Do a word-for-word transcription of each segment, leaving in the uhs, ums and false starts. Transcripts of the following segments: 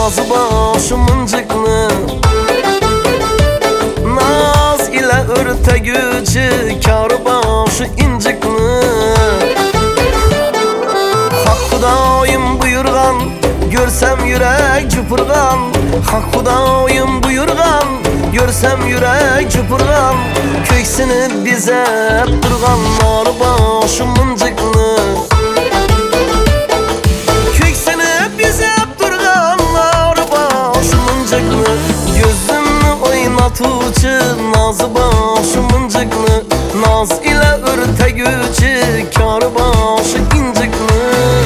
nazı başı mıncıklı, naz ile örtegücü kârı başı incikli. Hak Hudayım buyurgan, görsem yürek cıpırgan. Hak Hudayım buyurgan, görsem yürek cıpırgan. Köksünü bize durgan narı başı mıncıklı, köksünü bize durgan narı başı mıncıklı. Gözümü oynatucu nazı başı mıncıklı, naz ile örtegücü kârı başı incikli.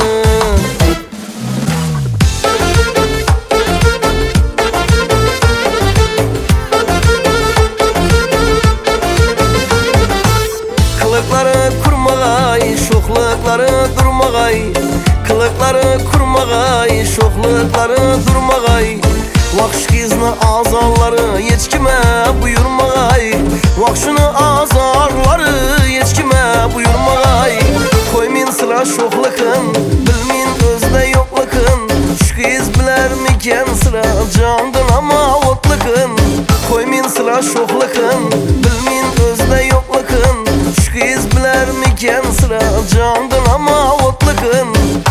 Kılıkları kurmagay, şoxlıkları durmagay. Kılıkları kurmagay, şoxlıkları durmagay. Vakş kızını azarları hiç kime buyurmagay. Vakşını azarları hiç kime buyurmagay. Koymin sıra şoxlıkın, bilmin özde yoklukun. Şu kız biler miken sıra candın ama otlukun. Koymin sıra şoxlıkın, bilmin özde yoklukun. Şu kız biler miken sıra candın ama otlukun.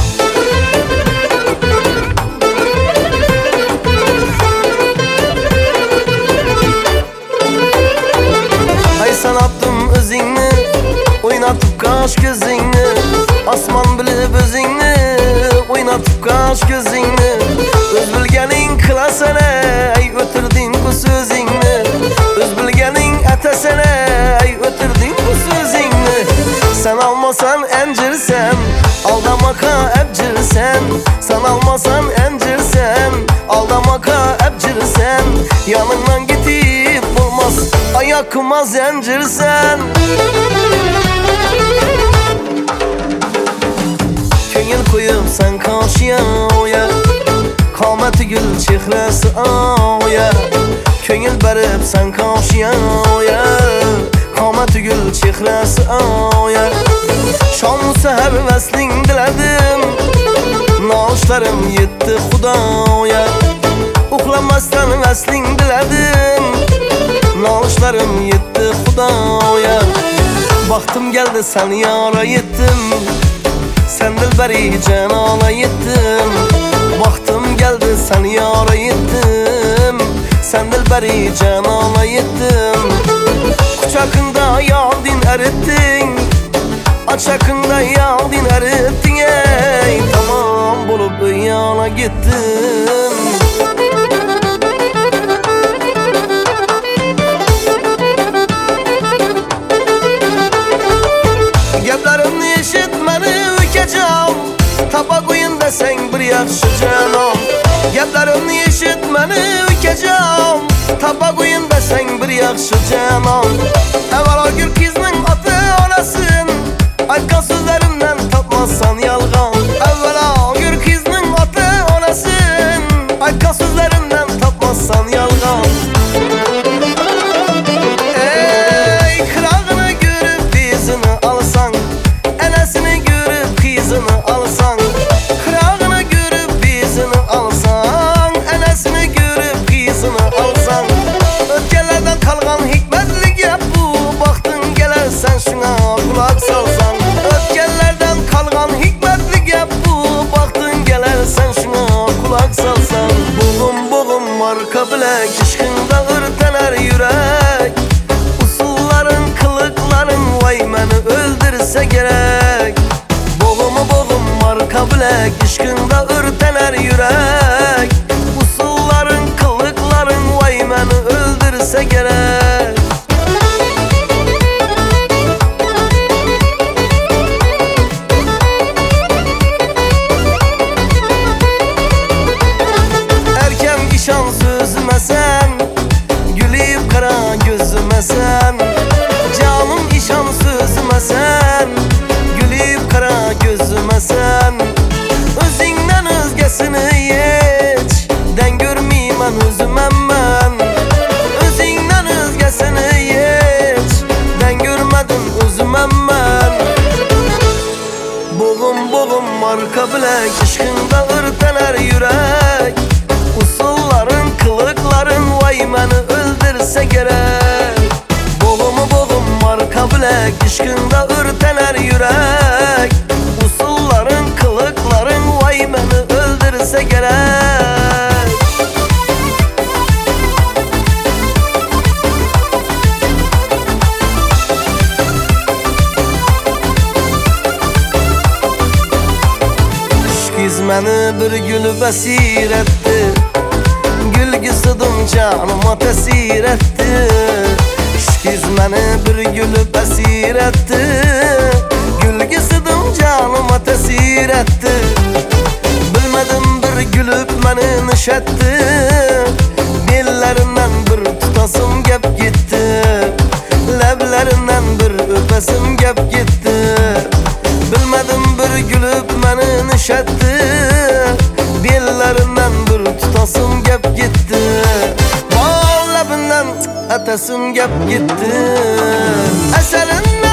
Ay sen attım özünü, oynatıp kaş gözünü. Asman bilip özünü, oynatıp kaş gözünü. Öz bilgenin kılasene, ay ötürdün bu sözünü. Öz bilgenin etesene, ay ötürdün bu sözünü. Sen almasan encirsen, aldamaka ebcirsen. Sen almasan encirsen, aldamaka ebcirsen. Yanından gidip olmaz, ayakıma zencirsen. Köngül koyup sen karşıya oya, kameti gül çehresi oya. Köngül berip sen karşıya oya, kameti gül çehresi oya. Şam seher veslin diledim, nağışlarım yetti Hudaya. Uxlamasdan veslin diledim, nağışlarım yetti Hudaya. Baktım geldi sen yara yettim, sen dilberi cenana yettim. Baktım geldi sen yara yettim, sen dilberi cenana yettim. Kucakında yaldin erittin, açakında yaldin erittin. Ey tamam bulup yana gittim. Geplerimni eşitmeni ükeceğim, tapa koyun desen bir yaxşı canım. Geplerimni eşitmeni ükeceğim, tapa koyun desen bir yaxşı canım. Evvela gül kızның atı olasın, aytkan sözlerimden tapmazsan yalgan. Evvela gül kızның atı olasın, aytkan sözlerimden tapmazsan yalgan. Ey kırağını görüp bizini alsan, enesini görüp kızını alsan. Kırağını görüp bizini alsan, enesini görüp kızını alsan. Ötkenlerden kalgan hikmetli gep bu, baktın gelersen şuna kulak salsan. Ötkenlerden kalgan hikmetli gep bu, baktın gelersen şuna kulak salsan. Boğum boğum marka bilek, işkında ürtener yürek. Usulların kılıkların vay meni öldürse gerek. Boğumu boğum marka bilek, işkında ürtener yürek. Usulların kılıkların vay meni öldürse gerek. Erkem işan sözüme sen, gülüp kara gözüme sen. Canım işan sözüme sen, gülüp kara gözüme sen. Özünden özgesini hiç den görmeyim ben özümem ben. Özünden özgesini hiç den görmedim özümem ben. Boğum boğum marka bilek, işkında ürtener yürek. melek, aşkında ürtener yürek. Usulların, kılıkların vay beni öldürse gerek. Məni bir gül bəsir etdi, gülgüsüdüm canıma təsir etdi. Şkiz məni bir gül bəsir etdi, gülgüsüdüm canıma təsir etdi. Bilmədim bir gülüb məni niş etdi, bellerinden bir tutasım gep gitti, leblerinden bir öpesim gep gitti. Bilmədim bir gülüb məni niş etdi, bellerinden bir tutasım gep gitti. Bal lebinden etesim gep gitti. Eserin